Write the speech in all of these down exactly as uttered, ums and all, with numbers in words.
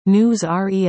News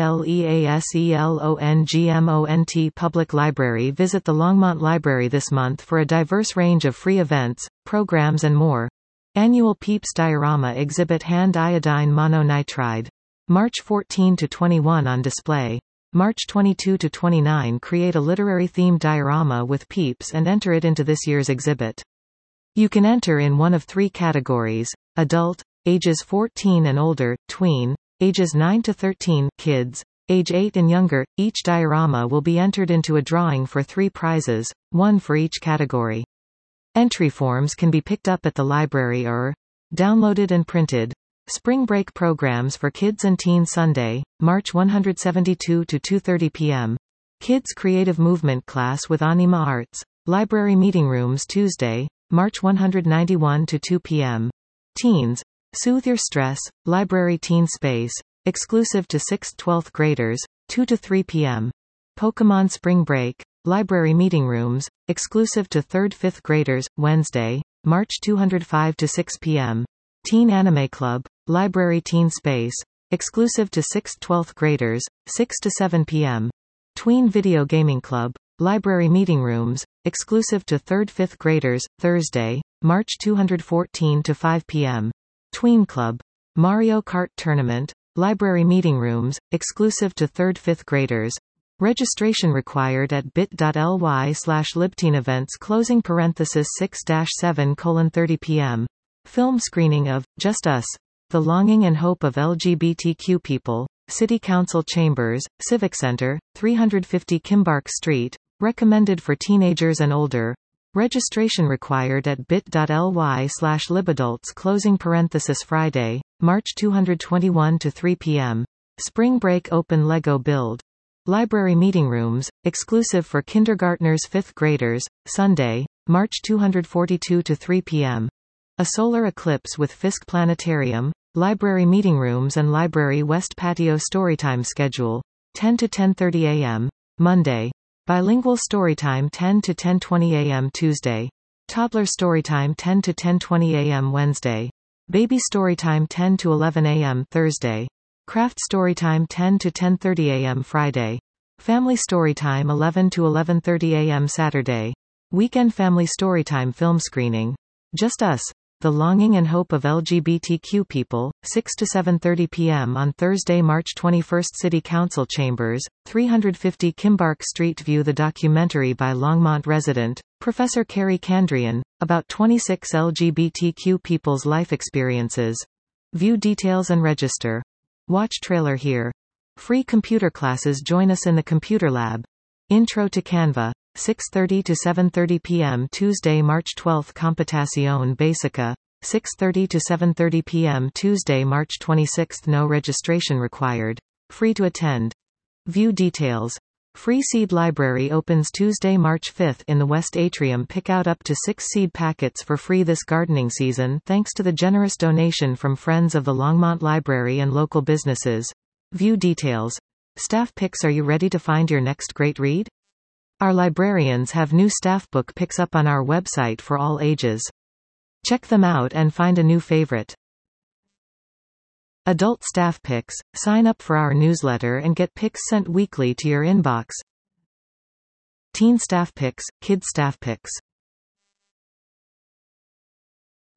RELEASELONGMONT Public Library. Visit the Longmont Library this month for a diverse range of free events, programs and more. Annual PEEPS Diorama Exhibit Hand Iodine Mononitride. March fourteenth to twenty-first on display. March twenty-second to twenty-ninth Create a literary-themed diorama with PEEPS and enter it into this year's exhibit. You can enter in one of three categories: adult, ages fourteen and older, tween, ages nine to thirteen, kids, age eight and younger. Each diorama will be entered into a drawing for three prizes, one for each category. Entry forms can be picked up at the library or downloaded and printed. Spring Break Programs for Kids and Teens Sunday, March one hundred seventy-two to two thirty p m Kids Creative Movement Class with Anima Arts. Library Meeting Rooms Tuesday, March one hundred ninety-one to two p m Teens, Soothe Your Stress, Library Teen Space, exclusive to sixth to twelfth graders, two to three p m Pokemon Spring Break, Library Meeting Rooms, exclusive to third to fifth graders, Wednesday, March two hundred five to six p m Teen Anime Club, Library Teen Space, exclusive to sixth to twelfth graders, six to seven p m Tween Video Gaming Club, Library Meeting Rooms, exclusive to third to fifth graders, Thursday, March two hundred fourteen to five p m Tween Club, Mario Kart Tournament, Library Meeting Rooms, exclusive to third to fifth graders. Registration required at bit.ly slash libteenevents closing parenthesis six dash seven colon thirty p m Film screening of Just Us, The Longing and Hope of L G B T Q People, City Council Chambers, Civic Center, three fifty Kimbark Street, recommended for teenagers and older. Registration required at bit.ly slash libadults closing parenthesis Friday, March two hundred twenty-one to three p m Spring Break Open Lego Build. Library Meeting Rooms, exclusive for kindergartners fifth graders, Sunday, March two hundred forty-two to three p m A Solar Eclipse with Fisk Planetarium, Library Meeting Rooms and Library West Patio Storytime Schedule, ten to ten thirty a m Monday. Bilingual Storytime ten to ten twenty a m Tuesday. Toddler Storytime ten to ten twenty a m Wednesday. Baby Storytime ten to eleven a m Thursday. Craft Storytime ten to ten thirty a m Friday. Family Storytime eleven to eleven thirty a m Saturday. Weekend Family Storytime Film Screening. Just Us, The Longing and Hope of L G B T Q People, six to seven thirty p m on Thursday, March twenty-first. City Council Chambers, three fifty Kimbark Street. View the documentary by Longmont resident, Professor Carrie Kandrian, about twenty-six L G B T Q people's life experiences. View details and register. Watch trailer here. Free computer classes. Join us in the Computer Lab. Intro to Canva, six thirty to seven thirty p m Tuesday, March twelfth. Computación Básica, six thirty to seven thirty p m Tuesday, March twenty-sixth. No registration required. Free to attend. View details. Free seed library opens Tuesday, March fifth in the West Atrium. Pick out up to six seed packets for free this gardening season thanks to the generous donation from friends of the Longmont Library and local businesses. View details. Staff picks. Are you ready to find your next great read? Our librarians have new staff book picks up on our website for all ages. Check them out and find a new favorite. Adult staff picks. Sign up for our newsletter and get picks sent weekly to your inbox. Teen staff picks, kid staff picks.